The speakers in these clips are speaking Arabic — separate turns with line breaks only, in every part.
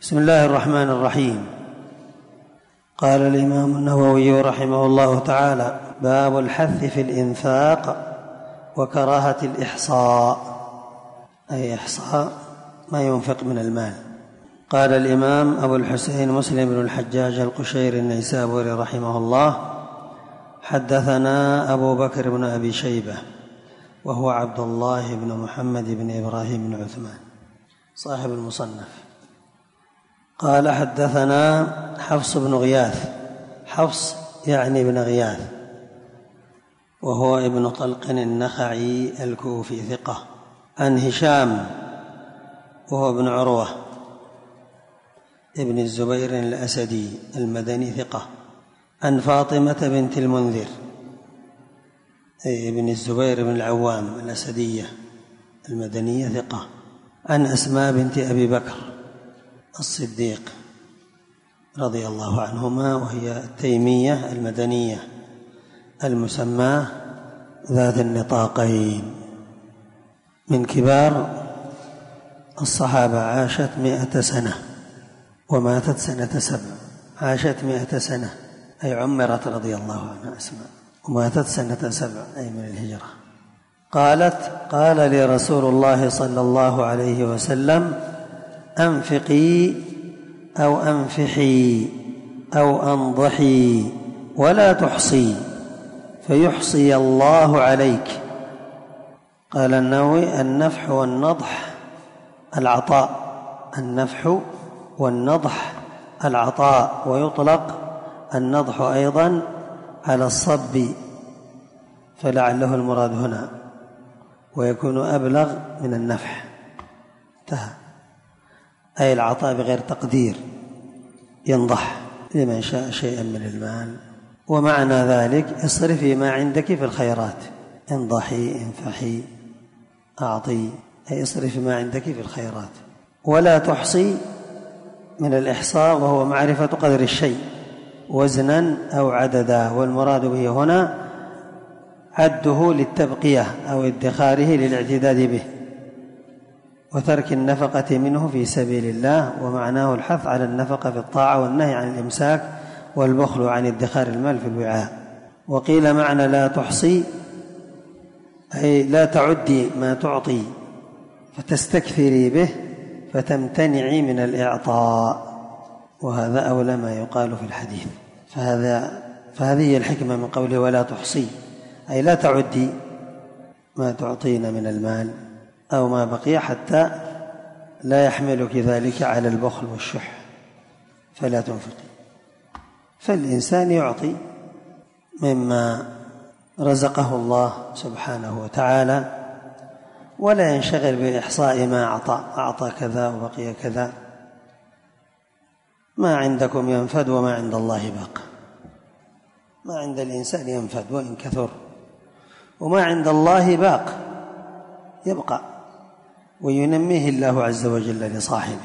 بسم الله الرحمن الرحيم. قال الإمام النووي رحمه الله تعالى: باب الحث في الإنفاق وكراهة الإحصاء، أي إحصاء ما ينفق من المال. قال الإمام أبو الحسين مسلم بن الحجاج القشيري النيسابوري رحمه الله: حدثنا أبو بكر بن أبي شيبة وهو عبد الله بن محمد بن إبراهيم بن عثمان صاحب المصنف. قال: حدثنا حفص بن غياث، حفص يعني بن غياث، وهو ابن طلق النخعي الكوفي ثقة، عن هشام وهو ابن عروة ابن الزبير الأسدي المدني ثقة، عن فاطمة بنت المنذر أي ابن الزبير بن العوام الأسدية المدنية ثقة، عن أسماء بنت أبي بكر الصديق رضي الله عنهما، وهي التيمية المدنية المسماة ذات النطاقين، من كبار الصحابة، عاشت 100 سنة وماتت سنة 7. عاشت 100 سنة أي عمرت رضي الله عنها أسماء، وماتت سنة 7 أي من الهجرة. قالت: قال لي رسول الله صلى الله عليه وسلم: أنفقي أو أنفحي أو أنضحي ولا تحصي فيحصي الله عليك. قال النووي: النفح والنضح العطاء، النفح والنضح العطاء، ويطلق النضح أيضا على الصب، فلعله المراد هنا، ويكون أبلغ من النفح. انتهى. أي العطاء بغير تقدير، ينضح لمن شاء شيئا من المال. ومعنى ذلك: اصرفي ما عندك في الخيرات، انضحي، انفحي، أعطي، أي اصرفي ما عندك في الخيرات. ولا تحصي من الإحصاء، وهو معرفة قدر الشيء وزنا أو عددا، والمراد به هنا عده للتبقية أو ادخاره للاعتداد به، وترك النفقة منه في سبيل الله. ومعناه الحث على النفقة في الطاعة، والنهي عن الإمساك والبخل عن ادخار المال في الوعاء. وقيل معنى لا تحصي أي لا تعدي ما تعطي فتستكثري به فتمتنعي من الإعطاء، وهذا أولى ما يقال في الحديث. فهذه الحكمة من قوله ولا تحصي، أي لا تعدي ما تعطين من المال أو ما بقي حتى لا يحملك ذلك على البخل والشح فلا تنفقي. فالإنسان يعطي مما رزقه الله سبحانه وتعالى، ولا ينشغل بإحصاء ما أعطى كذا وبقي كذا. ما عندكم ينفد وما عند الله باق. ما عند الإنسان ينفد وإن كثر، وما عند الله باق يبقى، وينميه الله عز وجل لصاحبه.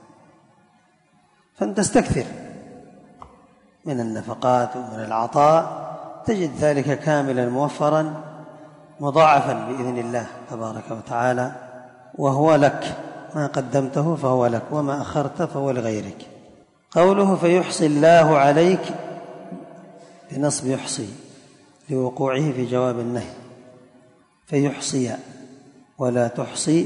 فأنت استكثر من النفقات ومن العطاء، تجد ذلك كاملا موفرا مضاعفا بإذن الله تبارك وتعالى، وهو لك، ما قدمته فهو لك، وما أخرت فهو لغيرك. قوله فيحصي الله عليك بنصب يحصي لوقوعه في جواب النهي، فيحصي ولا تحصي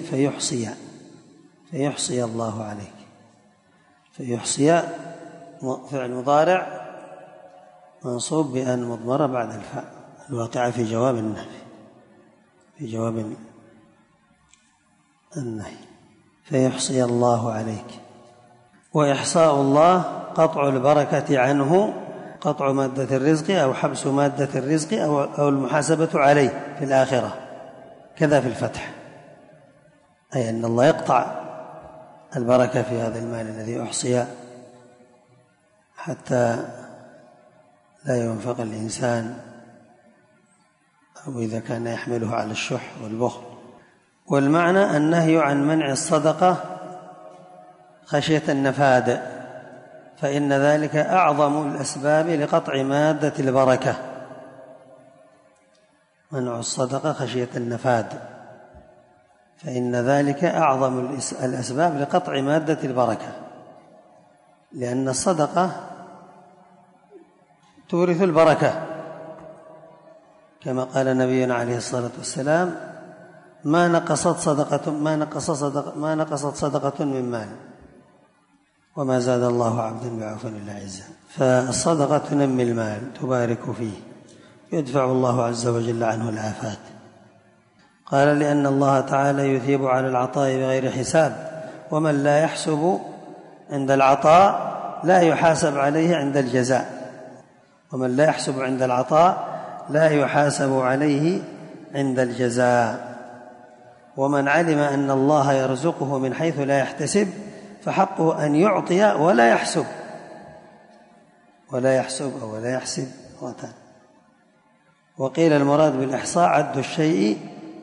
فيحصي الله عليك. فيحصي فعل مضارع منصوب بأن مضمرة بعد الفاء الواقعة في جواب النهي، في جواب النهي. فيحصي الله عليك. وإحصاء الله قطع البركة عنه، قطع مادة الرزق أو حبس مادة الرزق أو المحاسبة عليه في الآخرة، كذا في الفتح، أي أن الله يقطع البركة في هذا المال الذي أحصي حتى لا ينفق الإنسان، أو إذا كان يحمله على الشح والبخل. والمعنى النهي عن منع الصدقة خشية النفاد، فإن ذلك أعظم الأسباب لقطع مادة البركة. منع الصدقة خشية النفاد، فإن ذلك أعظم الأسباب لقطع مادة البركة. لأن الصدقة تورث البركة، كما قال نبينا عليه الصلاة والسلام: ما نقصت صدقة من مال، وما زاد الله عبدا بعفو إلا عزا. فالصدقة تنمي المال، تبارك فيه، يدفع الله عز وجل عنه الآفات. قال: لأن الله تعالى يثيب على العطاء بغير حساب، ومن لا يحسب عند العطاء لا يحاسب عليه عند الجزاء. ومن لا يحسب عند العطاء لا يحاسب عليه عند الجزاء. ومن علم أن الله يرزقه من حيث لا يحتسب فحقه أن يعطي ولا يحسب أو ولا يحسب. وقيل المراد بالإحصاء عد الشيء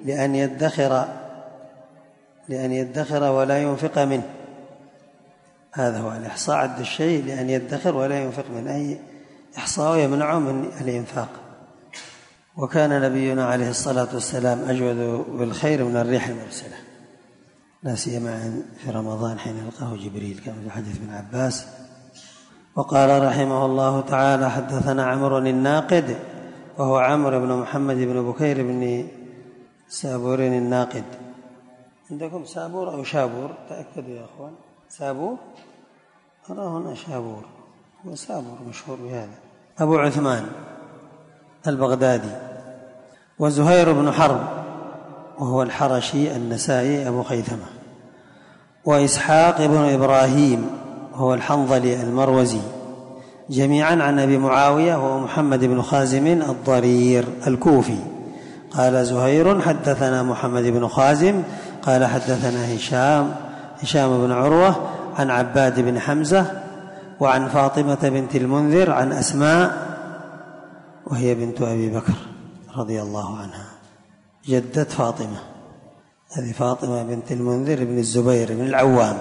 لأن يدخر ولا ينفق منه. هذا هو الإحصاء، عد الشيء لأن يدخر ولا ينفق منه، أي إحصاء يمنعه من الإنفاق. وكان نبينا عليه الصلاة والسلام أجود بالخير من الريح المرسلة، لا سيما في رمضان حين يلقاه جبريل، كما في حديث ابن عباس. وقال رحمه الله تعالى: حدثنا عمرو الناقد، وهو عمرو بن محمد بن بكير بن سابور الناقد. عندكم سابور أو شابور؟ تأكدوا يا أخوان. سابور؟ أرى هنا شابور، هو سابور مشهور بهذا. أبو عثمان البغدادي. وزهير بن حرب، وهو الحرشي النسائي أبو خيثمة. وإسحاق بن إبراهيم، وهو الحنظلي المروزي، جميعا عن أبي معاوية وهو محمد بن خازم الضرير الكوفي. قال زهير: حدثنا محمد بن خازم قال حدثنا هشام بن عروة عن عباد بن حمزة وعن فاطمة بنت المنذر عن أسماء، وهي بنت أبي بكر رضي الله عنها، جدة فاطمة. هذه فاطمة بنت المنذر بن الزبير بن العوام،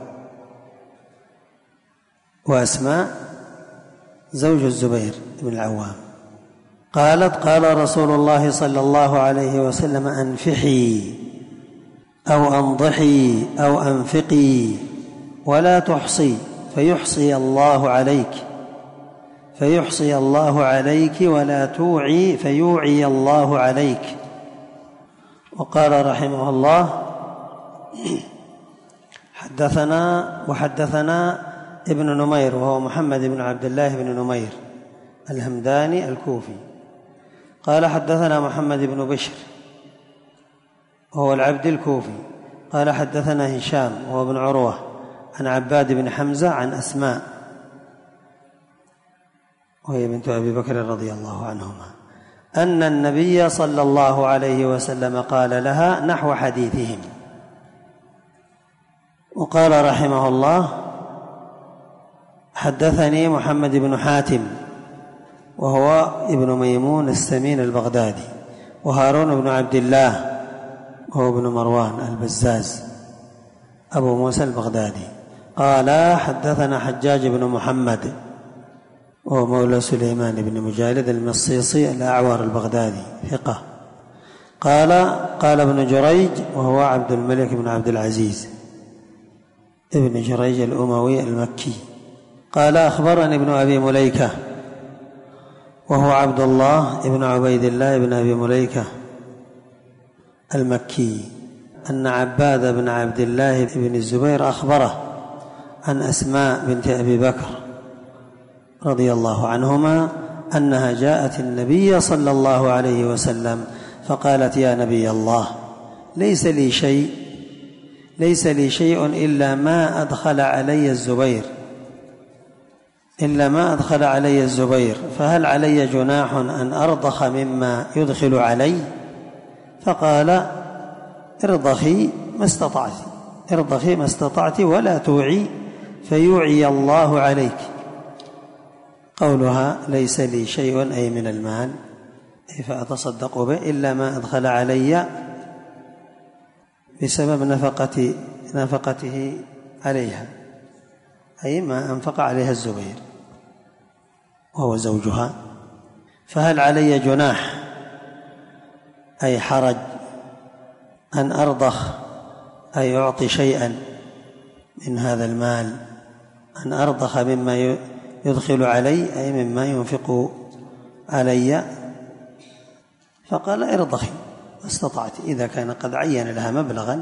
وأسماء زوج الزبير بن العوام. قالت: قال رسول الله صلى الله عليه وسلم: أنفحي أو أنضحي أو أنفقي ولا تحصي فيحصي الله عليك ولا توعي فيوعي الله عليك. وقال رحمه الله: وحدثنا ابن نمير، وهو محمد بن عبد الله بن نمير الهمداني الكوفي. قال: حدثنا محمد بن بشر، وهو العبد الكوفي. قال: حدثنا هشام وهو ابن عروة عن عباد بن حمزة عن أسماء، وهي بنت أبي بكر رضي الله عنهما، أن النبي صلى الله عليه وسلم قال لها نحو حديثهم. وقال رحمه الله: حدثني محمد بن حاتم، وهو ابن ميمون السمين البغدادي، وهارون بن عبد الله، وهو ابن مروان البزاز أبو موسى البغدادي. قال: حدثنا حجاج بن محمد، وهو مولى سليمان بن مجالد المصيصي الأعور البغدادي ثقة. قال ابن جريج، وهو عبد الملك بن عبد العزيز ابن جريج الأموي المكي. قال: أخبرني ابن أبي مليكة، وهو عبد الله ابن عبيد الله بن أبي مليكة المكي، أن عباد بن عبد الله بن الزبير أخبره عن أسماء بنت أبي بكر رضي الله عنهما أنها جاءت النبي صلى الله عليه وسلم فقالت: يا نبي الله، ليس لي شيء إلا ما أدخل علي الزبير، فهل علي جناح أن أرضخ مما يدخل علي؟ فقال: ارضخي ما استطعت ولا توعي فيوعي الله عليك. قولها ليس لي شيء أي من المال فأتصدق به إلا ما أدخل علي بسبب نفقته عليها، أي ما أنفق عليها الزبير وهو زوجها. فهل علي جناح أي حرج أن أرضخ أي أعطي شيئا من هذا المال أن أرضخ مما يدخل علي أي مما ينفق علي، فقال ارضخي ما استطعت. إذا كان قد عين لها مبلغا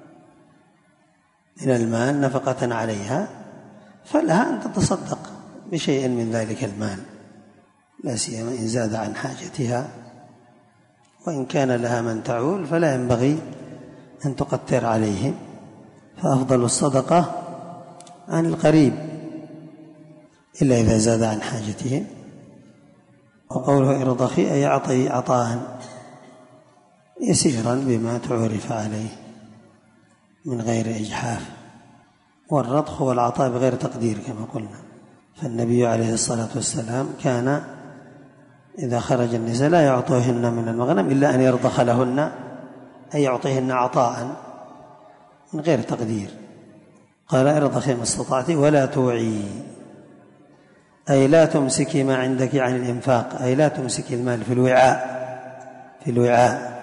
من المال نفقة عليها فلها أن تتصدق بشيء من ذلك المال، لا سيما إن زاد عن حاجتها، وإن كان لها من تعول فلا ينبغي أن تقتر عليهم، فأفضل الصدقة عن القريب إلا إذا زاد عن حاجتهم. وقوله ارضخي أي أعطي عطاء يسيرا بما تعرف عليه من غير إجحاف، والرضخ هو العطاء بغير تقدير كما قلنا. فالنبي عليه الصلاة والسلام كان إذا خرج النساء لا يعطوهن من المغنم إلا أن يرضخ لهن، أي يعطيهن عطاء من غير تقدير. قال ارضخي ما استطعت ولا توعي، أي لا تمسكي ما عندك عن الإنفاق، أي لا تمسكي المال في الوعاء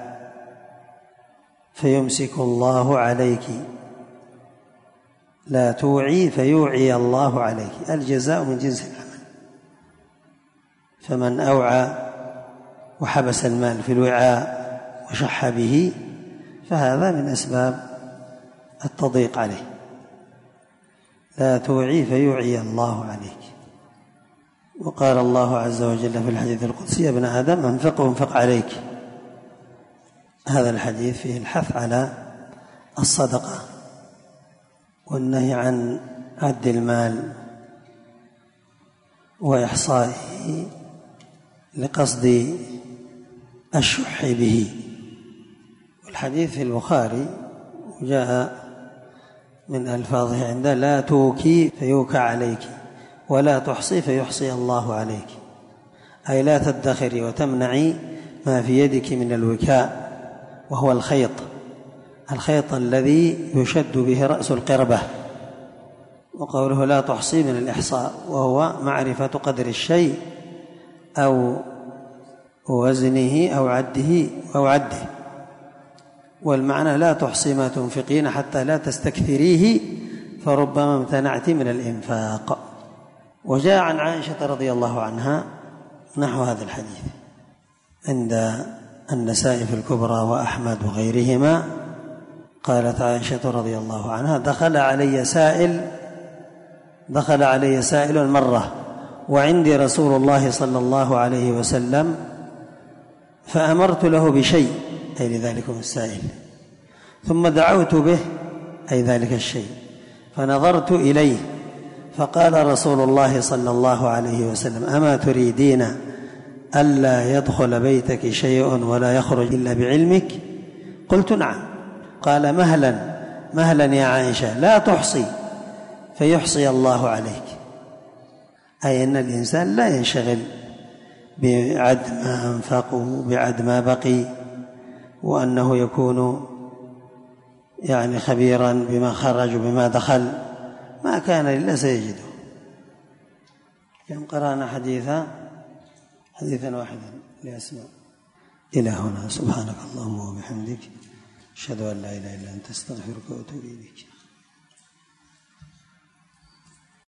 فيمسك الله عليك، لا توعي فيوعي الله عليك، الجزاء من جنس العمل. فمن أوعى وحبس المال في الوعاء وشح به فهذا من أسباب التضييق عليه. لا توعي فيوعي الله عليك. وقال الله عز وجل في الحديث القدسي يا ابن آدم أنفق عليك. هذا الحديث فيه الحث على الصدقة والنهي عن عد المال وإحصائه لقصد الشح به. والحديث في البخاري وجاء من ألفاظه عنده لا توكي فيوكى عليك ولا تحصي فيحصي الله عليك، أي لا تدخري وتمنعي ما في يدك من الوكاء، وهو الخيط الذي يشد به رأس القربة. وقوله لا تحصي من الإحصاء، وهو معرفة قدر الشيء أو وزنه أو عده. والمعنى لا تحصي ما تنفقين حتى لا تستكثريه فربما امتنعت من الإنفاق. وجاء عن عائشة رضي الله عنها نحو هذا الحديث عند النسائي في الكبرى وأحمد وغيرهما. قالت عائشة رضي الله عنها دخل علي سائل مرة وعندي رسول الله صلى الله عليه وسلم فأمرت له بشيء، أي لذلكم السائل، ثم دعوت به، أي ذلك الشيء، فنظرت إليه فقال رسول الله صلى الله عليه وسلم أما تريدين ألا يدخل بيتك شيء ولا يخرج إلا بعلمك؟ قلت نعم. قال مهلا يا عائشة لا تحصي فيحصي الله عليك، أي أن الإنسان لا ينشغل بعد ما أنفقه بعد ما بقي، وأنه يكون يعني خبيرا بما خرج وبما دخل، ما كان إلا سيجده. كم قرأنا حديثا واحدا لأسماء. إلى هنا، سبحانك اللهم وبحمدك أشهد أن لا إله إلا أنت أستغفرك وأتوب إليك.